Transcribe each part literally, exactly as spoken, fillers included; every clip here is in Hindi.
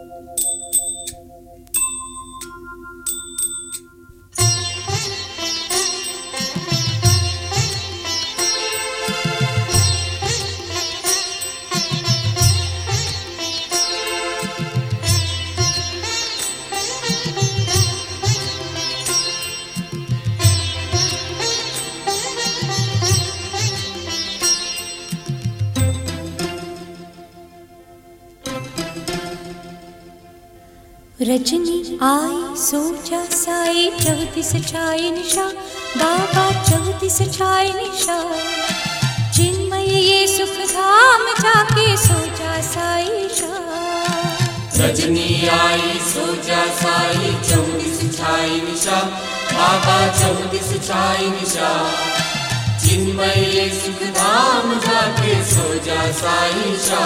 रजनी आई सोचा साई चौतीस छाई निशा बाबा चौतीस छाई निशा चिन्मय ये सुख धाम जाके सोचा साई शा। रजनी आई सोचा साई चौतीस छाई निशा बाबा चौतीस छाई निशा चिन्मय ये सुख धाम जाके सोचा साई शा।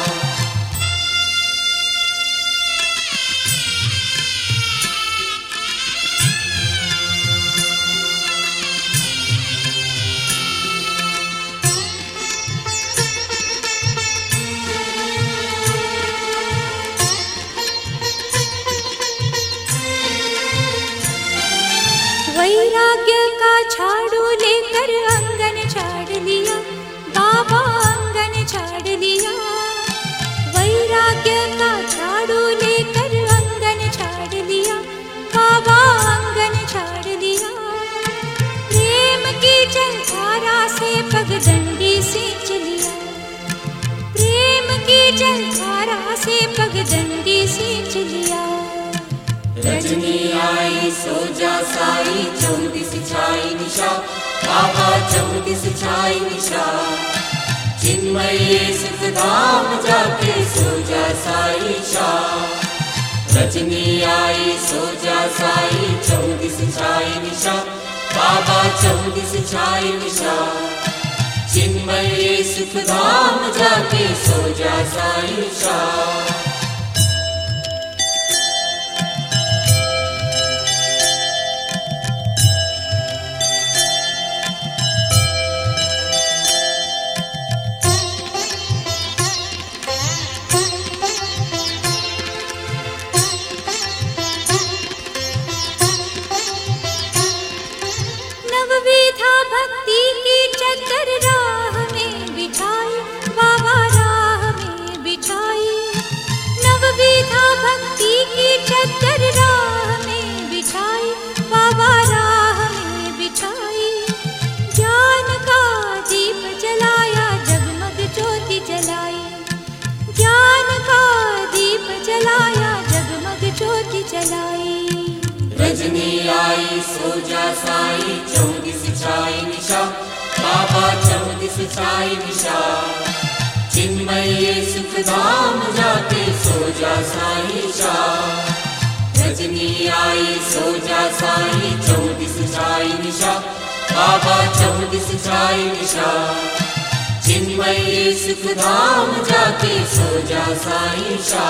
वैराग्य का झाड़ू लेकर आंगन झाड़ लिया बाबा आंगन झाड़ लिया। वैराग्य का झाड़ू लेकर आंगन झाड़ लिया बाबा आंगन झाड़ लिया। प्रेम की जलधारा से पगडंडी सींच लिया प्रेम की जलधारा से पगडंडी सींच लिया। रजनी आई सोजा साई चौतीस छाई निशा बाबा चौतीस छाई निशा चिन्मय ये सुख धाम जाके सोजा साई शा। रजनी आई सोजा साई चौतीस छाई निशा बाबा चौतीस छाई निशा चिन्मय ये सुख धाम जाके सोजा साई शा। नवविधा भक्ति की चक्कर राह में बिछाई बाबा राह में बिछाई। नवविधा भक्ति की चक्कर राह में बिछाई बाबा राह में बिछाई। ज्ञान का दीप जलाया जगमग ज्योति जलाई ज्ञान का दीप जलाया जगमग ज्योति जलाई। रजनी आई सोजा साई चौतीस छाई निशा बाबा चौतीस छाई निशा चिन्मय ये सुख धाम जाके सोजा साई शा। रजनी आई सोजा साई चौतीस छाई निशा बाबा चौतीस छाई निशा चिन्मय ये सुख धाम जाके सोजा साई शा।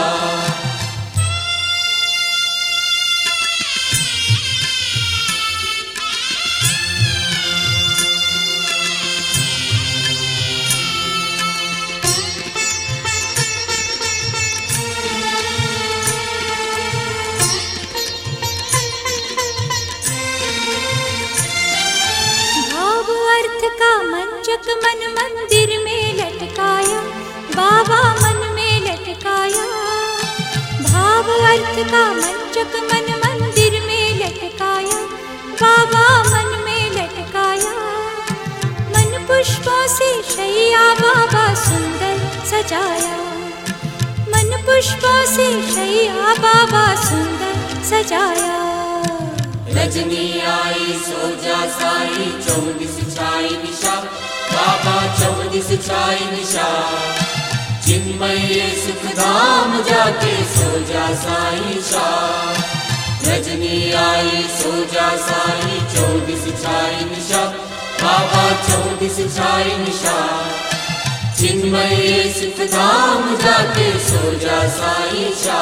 मंचक मन मंदिर में लटकाया बाबा मन में लटकाया। भाव अर्थ का मंचक मन मंदिर में लटकाया बाबा मन में लटकाया। मन पुष्पों से शैया बाबा सुंदर सजाया मन पुष्पों से शैया बाबा सुंदर सजाया। रजनी आई सोजा साई चौतीस छाई निशा बाबा चौतीस छाई निशा चिन्मय ये सुख धाम जाके सोजा साई शा। रजनी आई सोजा साई चौतीस छाई निशा बाबा चौतीस छाई निशा चिन्मय ये सुख धाम जाके सोजा साई शा।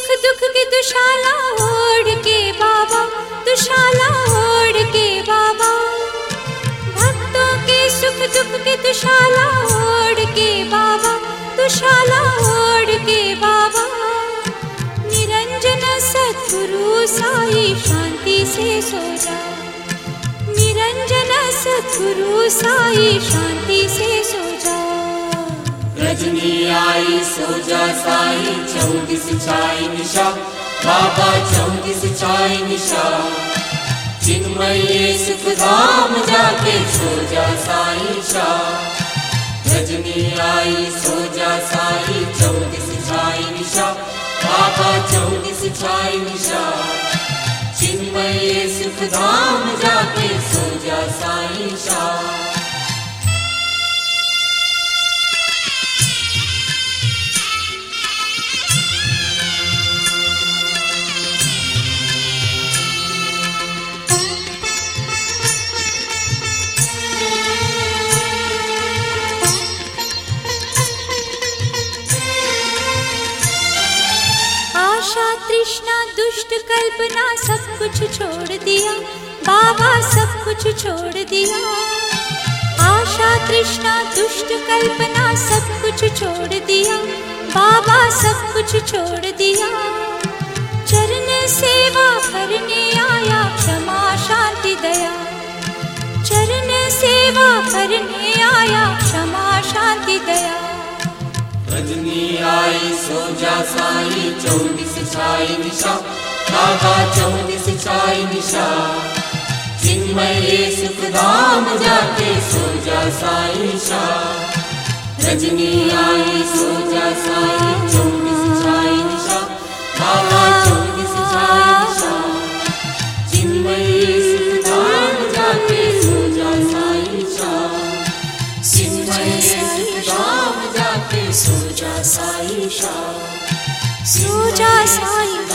सुख दुख की दुशाला ओढ़ के बाबा, दुशाला ओढ़ के बाबा, भक्तों के सुख दुख की दुशाला ओढ़ के बाबा, दुशाला ओढ़ के बाबा। निरंजन सद्गुरु साई शांति से सो जा, निरंजन सद्गुरु साई शांति से सो जा। रजनी आई सो जा साई, चौदिस छाई निशा, बाबा चौदिस छाई निशा। चिन्मय सुख धाम जाके सो जा साई शा। रजनी आई सो जा साई, चौदिस छाई निशा, बाबा चौदिस छाई निशा। चिन्मय सुख धाम जाके सो जा साई शा। आशा तृष्णा दुष्ट कल्पना सब कुछ छोड़ दिया बाबा, सब कुछ छोड़ दिया। आशा तृष्णा दुष्ट कल्पना सब कुछ छोड़ दिया बाबा, सब कुछ छोड़ दिया। चरण सेवा करने आया, क्षमा शांति दया। चरण सेवा करने आया, क्षमा शांति दया। रजनी आई सो जा साई, चौदिस छाई निशा, बाबा चौदिस छाई निशा। चिन्मय सुख धाम जाके सो जा साई शा। रजनी आई सो जा साई, चौदिस छाई निशा, बाबा चौदिस छाई निशा। चिन्मय सुख धाम जाके सो जा साई शा। चिन्मय सुख धाम जाके सो जा साई शा। सो जा साई।